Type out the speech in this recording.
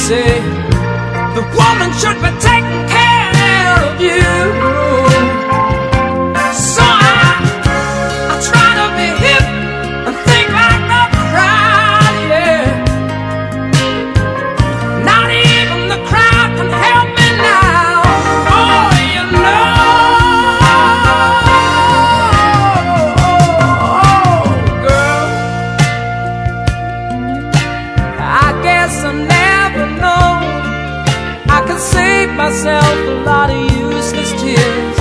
say the woman should be taking care of you. So I try to be hip and think like the crowd, yeah. Not even the crowd can help me now. Oh, you know, girl, I guess I never know I could save myself a lot of useless tears.